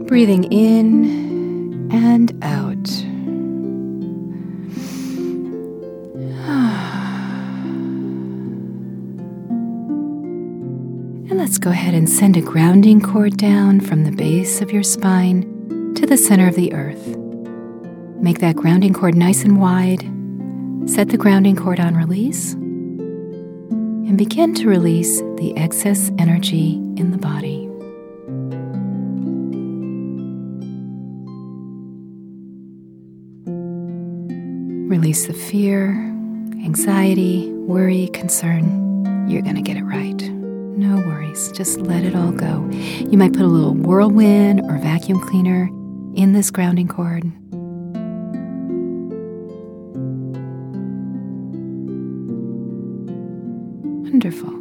Breathing in and out. And let's go ahead and send a grounding cord down from the base of your spine to the center of the earth. Make that grounding cord nice and wide. Set the grounding cord on release. And begin to release the excess energy in the body. Release the fear, anxiety, worry, concern. You're going to get it right. No worries. Just let it all go. You might put a little whirlwind or vacuum cleaner in this grounding cord. Wonderful.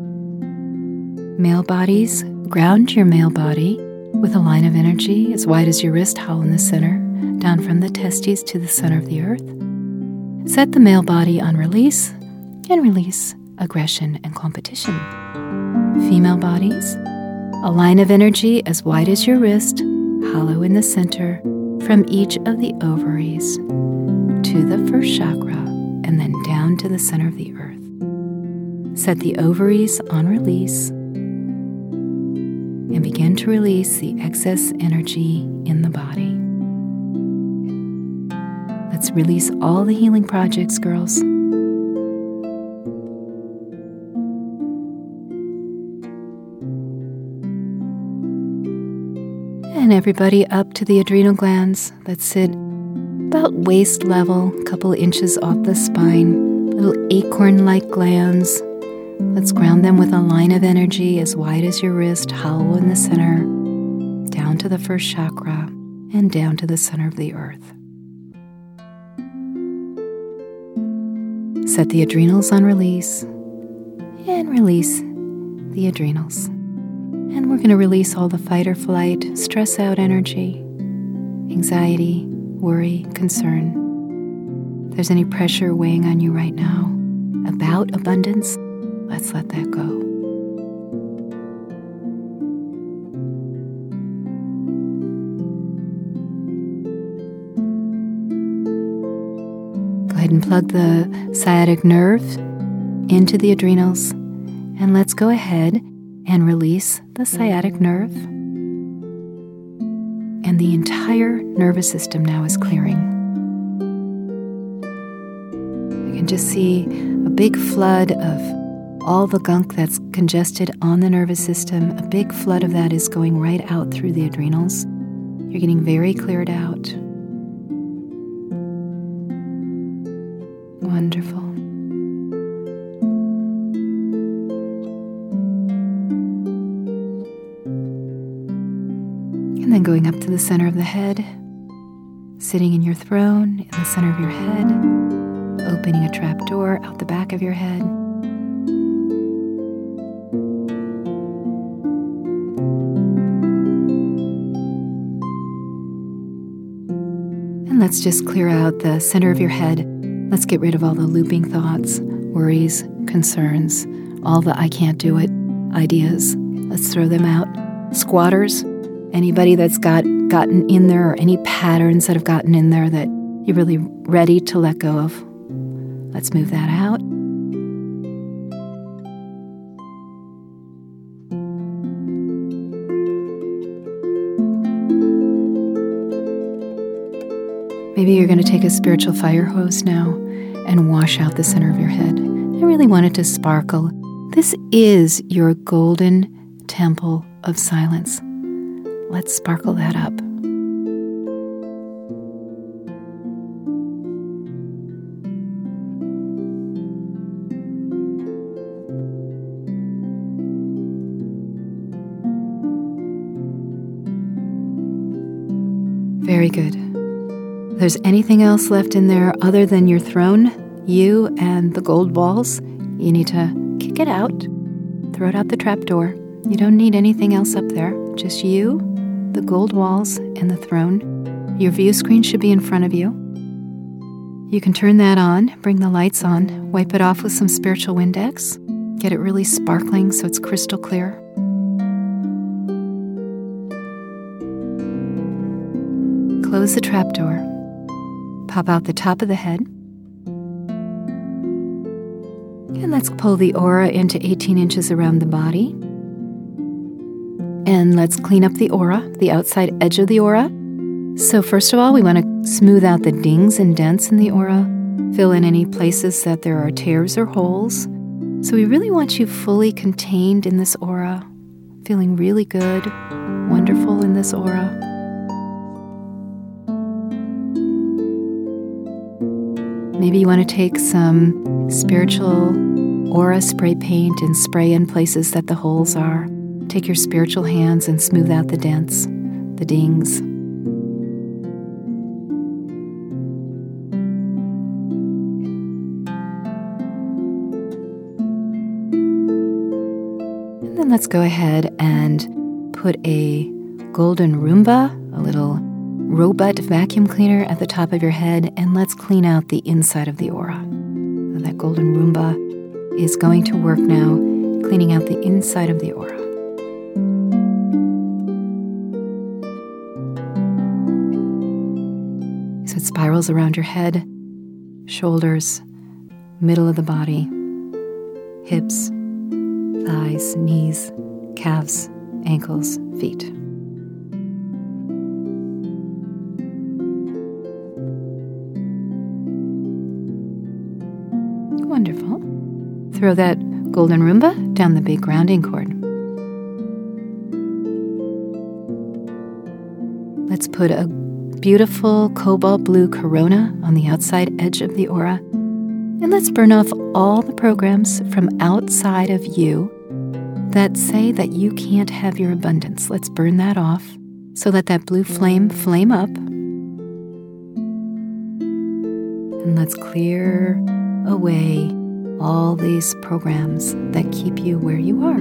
Male bodies, ground your male body with a line of energy as wide as your wrist, hollow in the center, down from the testes to the center of the earth. Set the male body on release and release aggression and competition. Female bodies, a line of energy as wide as your wrist, hollow in the center, from each of the ovaries to the first chakra and then down to the center of the earth. Set the ovaries on release and begin to release the excess energy in the body. Let's release all the healing projects, girls. And everybody up to the adrenal glands that sit about waist level, a couple inches off the spine, little acorn-like glands. Let's ground them with a line of energy as wide as your wrist, hollow in the center, down to the first chakra, and down to the center of the earth. Set the adrenals on release, and release the adrenals. And we're going to release all the fight or flight, stress out energy, anxiety, worry, concern. If there's any pressure weighing on you right now about abundance, let's let that go. Go ahead and plug the sciatic nerve into the adrenals, and let's go ahead and release the sciatic nerve. And the entire nervous system now is clearing. You can just see a big flood of all the gunk that's congested on the nervous system. A big flood of that is going right out through the adrenals. You're getting very cleared out. Wonderful. And then going up to the center of the head, sitting in your throne, in the center of your head, opening a trap door out the back of your head. And let's just clear out the center of your head. Let's get rid of all the looping thoughts, worries, concerns, all the I can't do it ideas. Let's throw them out. Squatters, anybody that's gotten in there, or any patterns that have gotten in there that you're really ready to let go of. Let's move that out. Maybe you're going to take a spiritual fire hose now and wash out the center of your head. I really want it to sparkle. This is your golden temple of silence. Let's sparkle that up. Very good. If there's anything else left in there other than your throne, you and the gold balls, you need to kick it out. Throw it out the trapdoor. You don't need anything else up there. Just you, the gold walls, and the throne. Your view screen should be in front of you. You can turn that on, bring the lights on, wipe it off with some spiritual Windex. Get it really sparkling so it's crystal clear. close the trapdoor. Pop out the top of the head. And let's pull the aura into 18 inches around the body. And let's clean up the aura, the outside edge of the aura. So first of all, we want to smooth out the dings and dents in the aura, fill in any places that there are tears or holes. So we really want you fully contained in this aura, feeling really good, wonderful in this aura. Maybe you want to take some spiritual aura spray paint and spray in places that the holes are. Take your spiritual hands and smooth out the dents, the dings. And then let's go ahead and put a golden Roomba, a little robot vacuum cleaner at the top of your head, and let's clean out the inside of the aura. And that golden Roomba is going to work now, cleaning out the inside of the aura. So it spirals around your head, shoulders, middle of the body, hips, thighs, knees, calves, ankles, feet. Wonderful. Throw that golden Roomba down the big grounding cord. Let's put a beautiful cobalt blue corona on the outside edge of the aura. And let's burn off all the programs from outside of you that say that you can't have your abundance. Let's burn that off so let that blue flame up. And let's clear away all these programs that keep you where you are.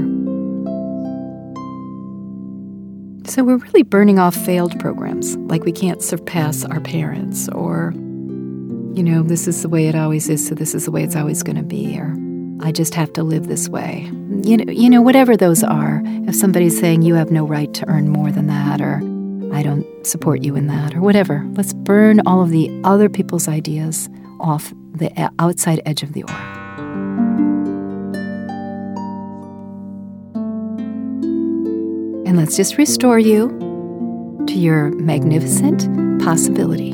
So we're really burning off failed programs, like we can't surpass our parents, or, this is the way it always is, so this is the way it's always going to be, or I just have to live this way. Whatever those are, if somebody's saying you have no right to earn more than that, or I don't support you in that, or whatever, let's burn all of the other people's ideas off the outside edge of the aura. And let's just restore you to your magnificent possibility.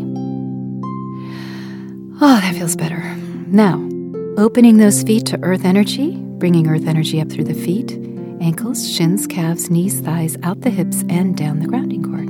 Oh, that feels better. Now, opening those feet to earth energy, bringing earth energy up through the feet, ankles, shins, calves, knees, thighs, out the hips, and down the grounding cord.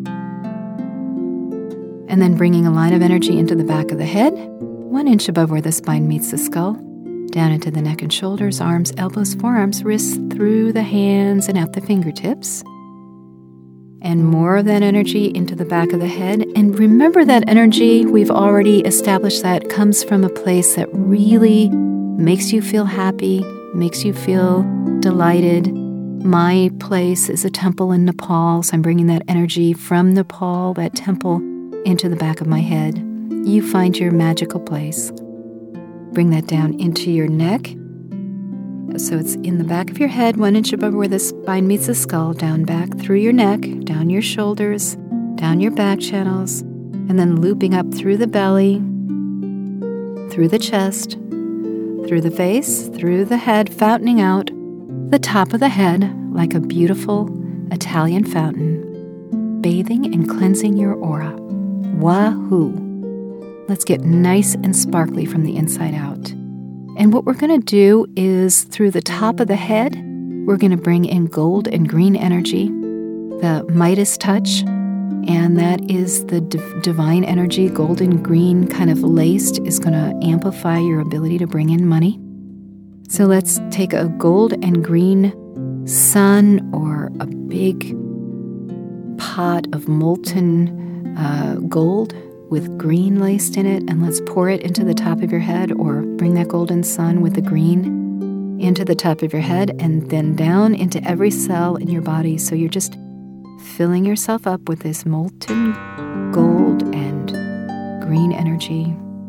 And then bringing a line of energy into the back of the head, 1 inch above where the spine meets the skull, down into the neck and shoulders, arms, elbows, forearms, wrists, through the hands and out the fingertips. And more of that energy into the back of the head. And remember that energy, we've already established that comes from a place that really makes you feel happy, makes you feel delighted. My place is a temple in Nepal, so I'm bringing that energy from Nepal, that temple, into the back of my head. You find your magical place. Bring that down into your neck. So it's in the back of your head, 1 inch above where the spine meets the skull, down back through your neck, down your shoulders, down your back channels, and then looping up through the belly, through the chest, through the face, through the head, fountaining out the top of the head like a beautiful Italian fountain, bathing and cleansing your aura. Wahoo! Let's get nice and sparkly from the inside out. And what we're going to do is, through the top of the head, we're going to bring in gold and green energy, the Midas touch, and that is the divine energy. Gold and green kind of laced is going to amplify your ability to bring in money. So let's take a gold and green sun or a big pot of molten gold with green laced in it, and let's pour it into the top of your head, or bring that golden sun with the green into the top of your head and then down into every cell in your body. So you're just filling yourself up with this molten gold and green energy,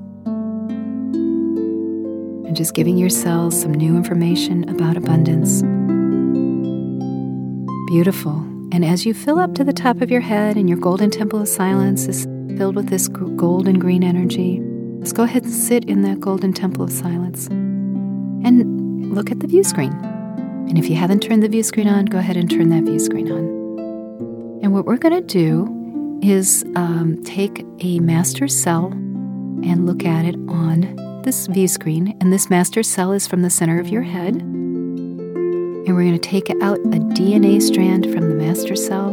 and just giving your cells some new information about abundance. Beautiful. And as you fill up to the top of your head and your golden temple of silence is filled with this golden green energy. Let's go ahead and sit in that golden temple of silence and look at the view screen. And if you haven't turned the view screen on, go ahead and turn that view screen on. And what we're going to do is take a master cell and look at it on this view screen. And this master cell is from the center of your head. And we're going to take out a DNA strand from the master cell.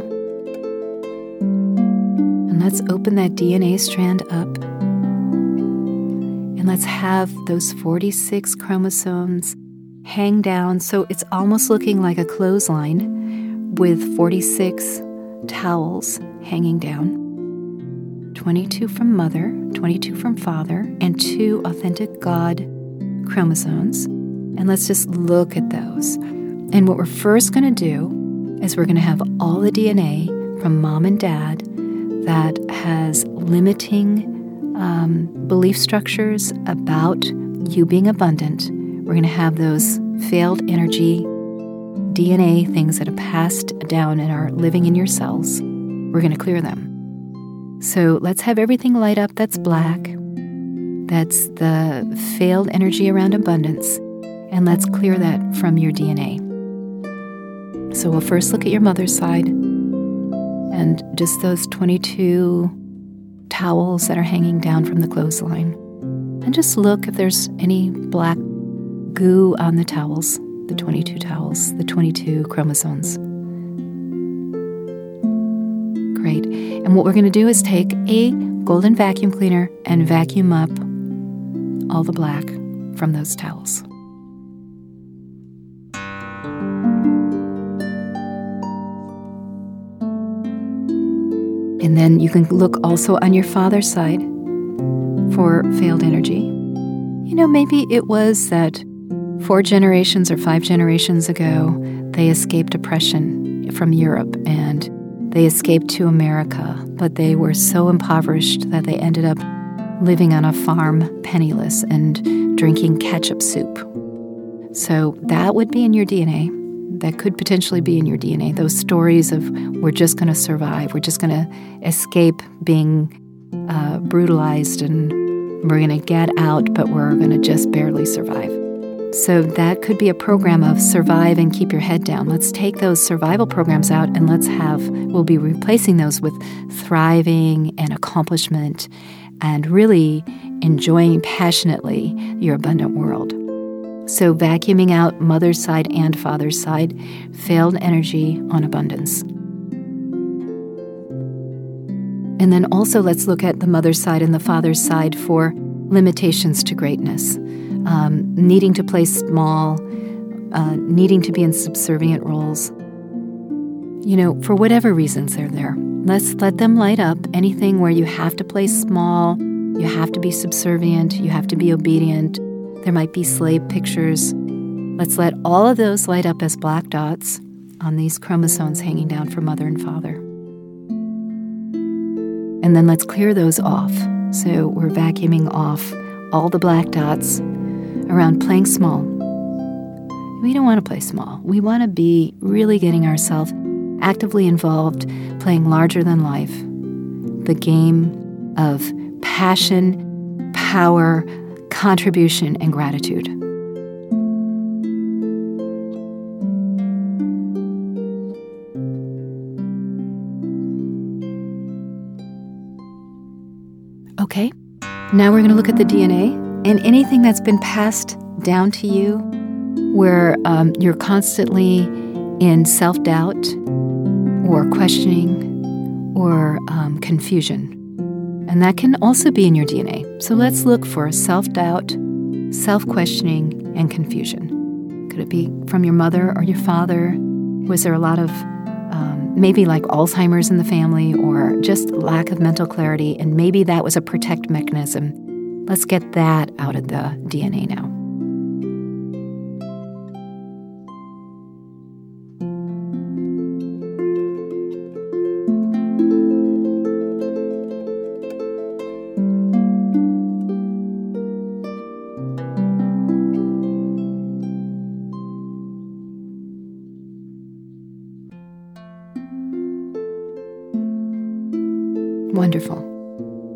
And let's open that DNA strand up. And let's have those 46 chromosomes hang down. So it's almost looking like a clothesline with 46 towels hanging down. 22 from mother, 22 from father, and 2 authentic God chromosomes. And let's just look at those. And what we're first going to do is we're going to have all the DNA from mom and dad that has limiting belief structures about you being abundant. We're going to have those failed energy DNA things that have passed down and are living in your cells. We're going to clear them. So let's have everything light up that's black. That's the failed energy around abundance. And let's clear that from your DNA. So we'll first look at your mother's side and just those 22 towels that are hanging down from the clothesline. And just look if there's any black goo on the towels, the 22 towels, the 22 chromosomes. Great. And what we're going to do is take a golden vacuum cleaner and vacuum up all the black from those towels. And then you can look also on your father's side for failed energy. You know, maybe it was that 4 generations or 5 generations ago, they escaped oppression from Europe and they escaped to America, but they were so impoverished that they ended up living on a farm penniless and drinking ketchup soup. So that would be in your DNA. That could potentially be in your DNA. Those stories of we're just going to survive, we're just going to escape being brutalized, and we're going to get out, but we're going to just barely survive. So that could be a program of survive and keep your head down. Let's take those survival programs out and we'll be replacing those with thriving and accomplishment and really enjoying passionately your abundant world. So vacuuming out mother's side and father's side, failed energy on abundance. And then also let's look at the mother's side and the father's side for limitations to greatness, needing to play small, needing to be in subservient roles. You know, for whatever reasons they're there. Let's let them light up. Anything where you have to play small, you have to be subservient, you have to be obedient. There might be slave pictures. Let's let all of those light up as black dots on these chromosomes hanging down for mother and father. And then let's clear those off. So we're vacuuming off all the black dots around playing small. We don't want to play small. We want to be really getting ourselves actively involved, playing larger than life. The game of passion, power, contribution, and gratitude. Okay, now we're going to look at the DNA and anything that's been passed down to you where you're constantly in self-doubt or questioning or confusion. And that can also be in your DNA. So let's look for self-doubt, self-questioning, and confusion. Could it be from your mother or your father? Was there a lot of maybe like Alzheimer's in the family or just lack of mental clarity? And maybe that was a protect mechanism. Let's get that out of the DNA now. Wonderful.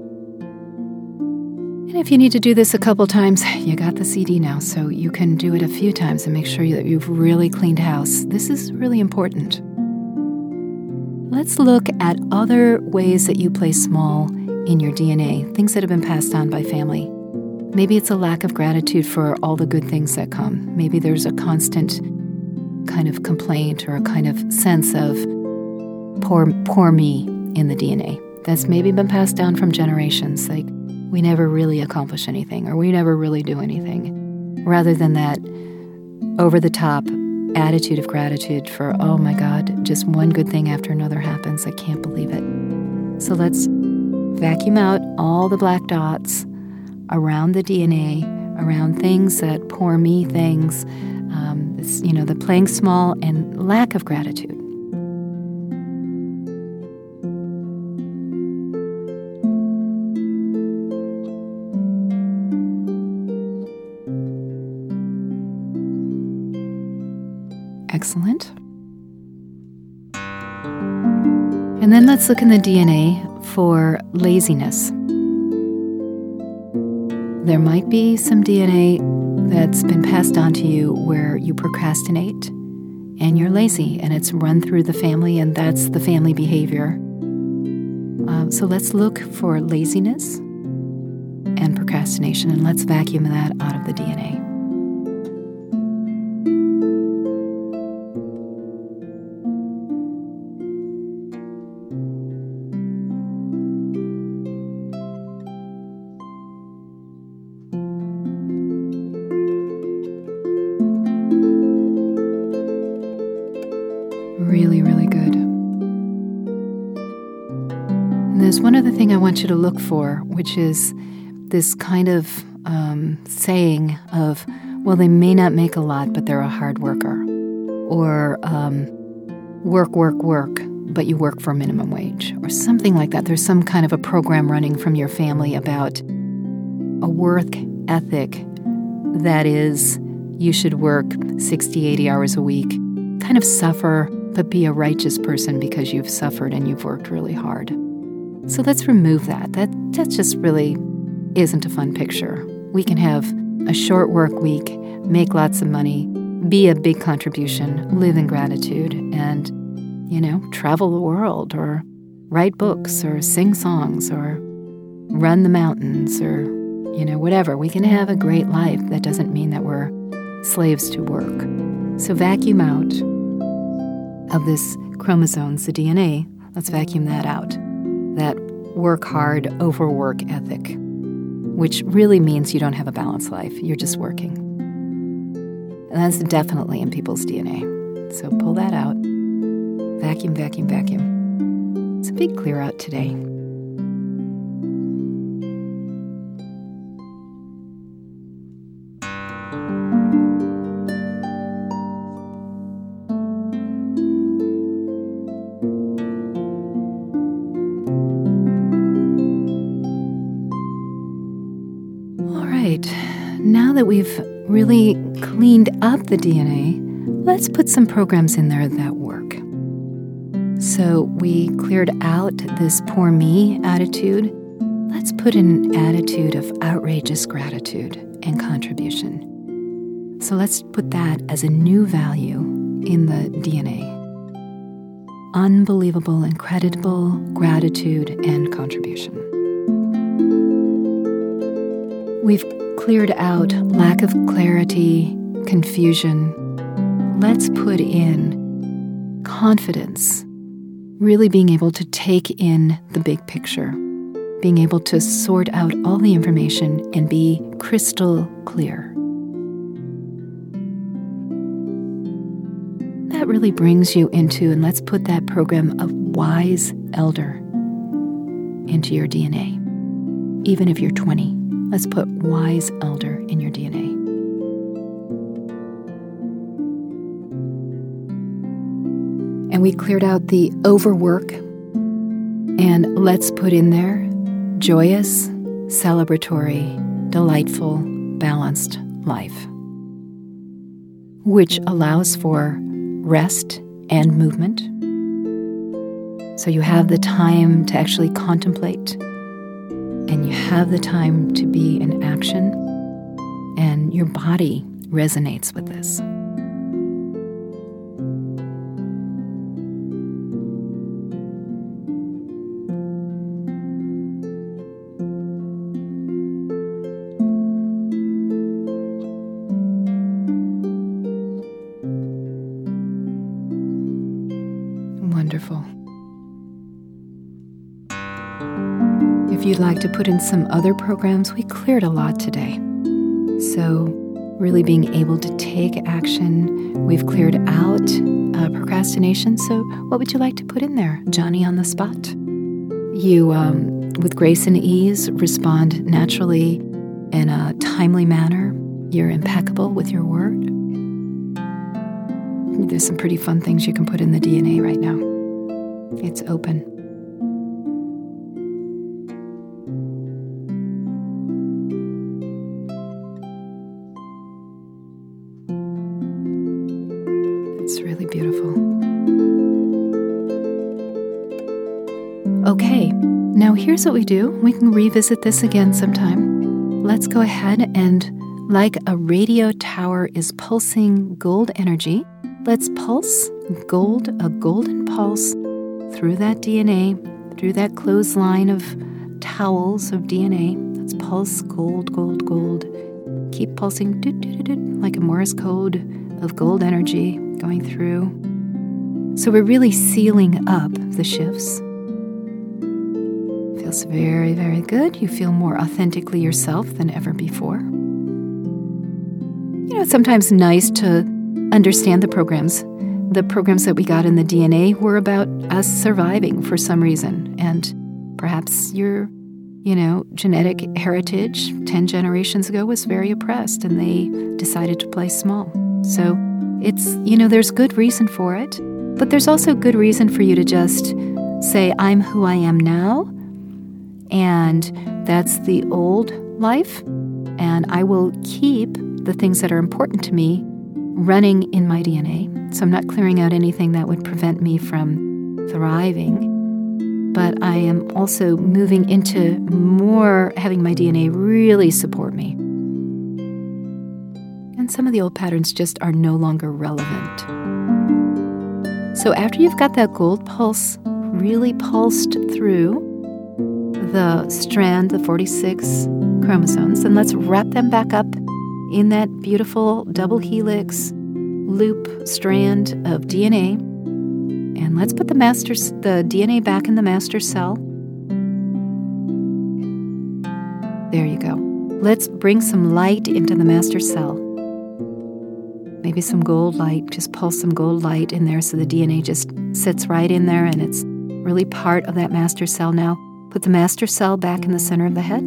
And if you need to do this a couple times, you got the CD now, so you can do it a few times and make sure that you've really cleaned house. This is really important. Let's look at other ways that you play small in your DNA, things that have been passed on by family. Maybe it's a lack of gratitude for all the good things that come. Maybe there's a constant kind of complaint or a kind of sense of poor me in the DNA. That's maybe been passed down from generations, like we never really accomplish anything or we never really do anything, rather than that over-the-top attitude of gratitude for, oh my God, just one good thing after another happens. I can't believe it. So let's vacuum out all the black dots around the DNA, around things that poor me things, the playing small and lack of gratitude. Excellent. And then let's look in the DNA for laziness. There might be some DNA that's been passed on to you where you procrastinate and you're lazy, and it's run through the family, and that's the family behavior. So let's look for laziness and procrastination, and let's vacuum that out of the DNA. Really, really good. And there's one other thing I want you to look for, which is this kind of saying of, well, they may not make a lot, but they're a hard worker. Or work, but you work for minimum wage. Or something like that. There's some kind of a program running from your family about a work ethic that is, you should work 60, 80 hours a week, kind of suffer, but be a righteous person because you've suffered and you've worked really hard. So let's remove that. That just really isn't a fun picture. We can have a short work week, make lots of money, be a big contribution, live in gratitude, and, travel the world or write books or sing songs or run the mountains or, whatever. We can have a great life. That doesn't mean that we're slaves to work. So vacuum out of this chromosomes, the DNA, let's vacuum that out. That work hard, overwork ethic, which really means you don't have a balanced life. You're just working. And that's definitely in people's DNA. So pull that out. Vacuum, vacuum, vacuum. It's a big clear out today. Now that we've really cleaned up the DNA, let's put some programs in there that work. So we cleared out this poor me attitude. Let's put an attitude of outrageous gratitude and contribution. So let's put that as a new value in the DNA. Unbelievable, incredible gratitude and contribution. We've cleared out lack of clarity, confusion. Let's put in confidence, really being able to take in the big picture, being able to sort out all the information and be crystal clear. That really brings you into, and let's put that program of wise elder into your DNA. Even if you're 20, let's put wise elder in your DNA. And we cleared out the overwork, and let's put in there joyous, celebratory, delightful, balanced life, which allows for rest and movement. So you have the time to actually contemplate, and you have the time to be in action, and your body resonates with this. Wonderful. If you'd like to put in some other programs, we cleared a lot today. So really being able to take action, we've cleared out procrastination. So what would you like to put in there, Johnny on the spot? You, with grace and ease, respond naturally in a timely manner. You're impeccable with your word. There's some pretty fun things you can put in the DNA right now. It's open. It's really beautiful. Okay, now here's what we do. We can revisit this again sometime. Let's go ahead and, like a radio tower is pulsing gold energy, let's pulse a golden pulse through that DNA, through that clothesline of towels of DNA. Let's pulse gold, gold, gold. Keep pulsing like a Morse code of gold energy going through. So we're really sealing up the shifts. Feels very, very good. You feel more authentically yourself than ever before. You know, it's sometimes nice to understand the programs. The programs that we got in the DNA were about us surviving for some reason. And perhaps your, genetic heritage 10 generations ago was very oppressed and they decided to play small. So it's, there's good reason for it, but there's also good reason for you to just say, I'm who I am now, and that's the old life, and I will keep the things that are important to me running in my DNA. So I'm not clearing out anything that would prevent me from thriving, but I am also moving into more having my DNA really support me. And some of the old patterns just are no longer relevant. So after you've got that gold pulse really pulsed through the strand, the 46 chromosomes, then let's wrap them back up in that beautiful double helix loop strand of DNA. And let's put the DNA back in the master cell. There you go. Let's bring some light into the master cell. Maybe some gold light, just pulse some gold light in there so the DNA just sits right in there and it's really part of that master cell now. Put the master cell back in the center of the head.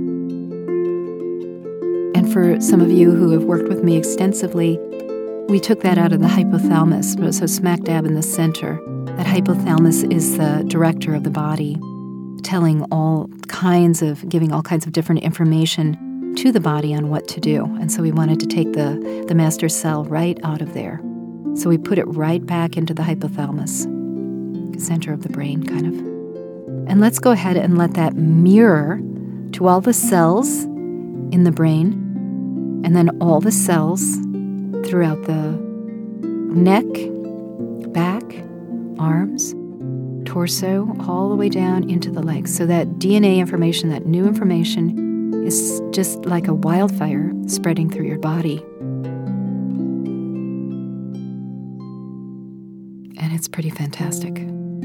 And for some of you who have worked with me extensively, we took that out of the hypothalamus, so smack dab in the center. That hypothalamus is the director of the body, giving all kinds of different information to the body on what to do. And so we wanted to take the master cell right out of there. So we put it right back into the hypothalamus, center of the brain, kind of. And let's go ahead and let that mirror to all the cells in the brain, and then all the cells throughout the neck, back, arms, torso, all the way down into the legs. So that DNA information, that new information, is just like a wildfire spreading through your body. And it's pretty fantastic.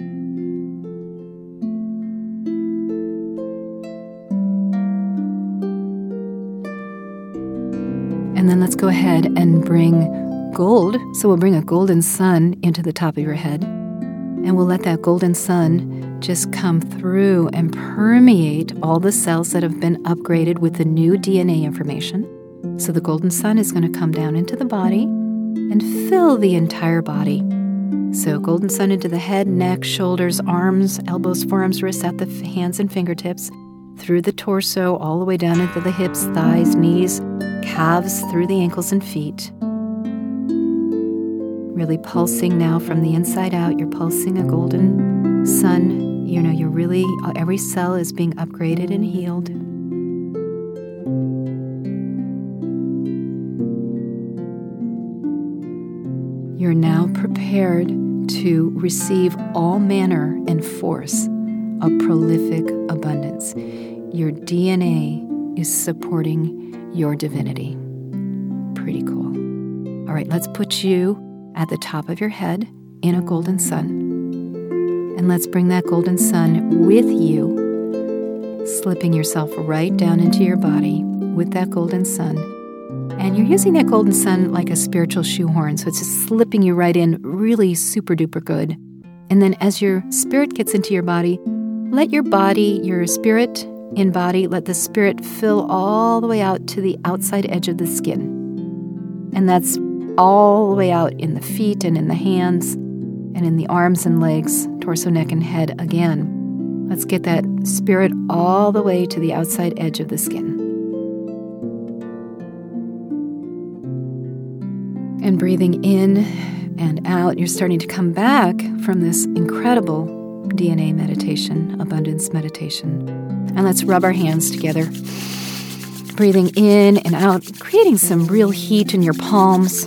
And then let's go ahead and bring gold. So we'll bring a golden sun into the top of your head. And we'll let that golden sun just come through and permeate all the cells that have been upgraded with the new DNA information. So the golden sun is going to come down into the body and fill the entire body. So golden sun into the head, neck, shoulders, arms, elbows, forearms, wrists, at the hands and fingertips, through the torso, all the way down into the hips, thighs, knees, calves, through the ankles and feet. Really pulsing now from the inside out. You're pulsing a golden sun. You're really, every cell is being upgraded and healed. You're now prepared to receive all manner and force of prolific abundance. Your DNA is supporting your divinity. Pretty cool. All right, let's put you at the top of your head in a golden sun. And let's bring that golden sun with you, slipping yourself right down into your body with that golden sun. And you're using that golden sun like a spiritual shoehorn, so it's just slipping you right in really super duper good. And then as your spirit gets into your body, let your body, your spirit in body, let the spirit fill all the way out to the outside edge of the skin. And that's all the way out in the feet and in the hands and in the arms and legs, torso, neck, and head again. Let's get that spirit all the way to the outside edge of the skin. And breathing in and out, you're starting to come back from this incredible DNA meditation, abundance meditation. And let's rub our hands together. Breathing in and out, creating some real heat in your palms.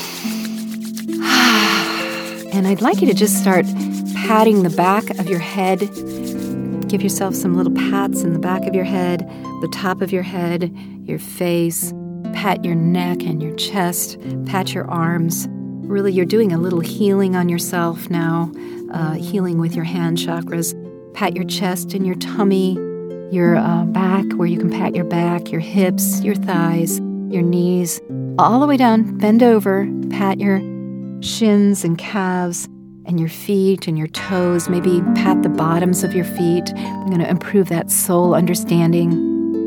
And I'd like you to just start patting the back of your head. Give yourself some little pats in the back of your head, the top of your head, your face. Pat your neck and your chest, pat your arms. Really, you're doing a little healing on yourself now, healing with your hand chakras. Pat your chest and your tummy, your back, where you can pat your back, your hips, your thighs, your knees, all the way down. Bend over, pat your shins and calves and your feet and your toes. Maybe pat the bottoms of your feet. I'm going to improve that soul understanding.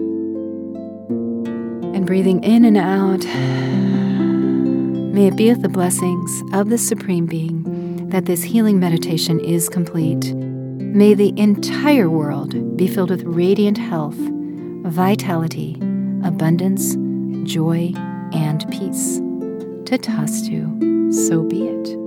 And breathing in and out, may it be with the blessings of the Supreme Being that this healing meditation is complete. May the entire world be filled with radiant health, vitality, abundance, joy, and peace. Tatastu, so be it.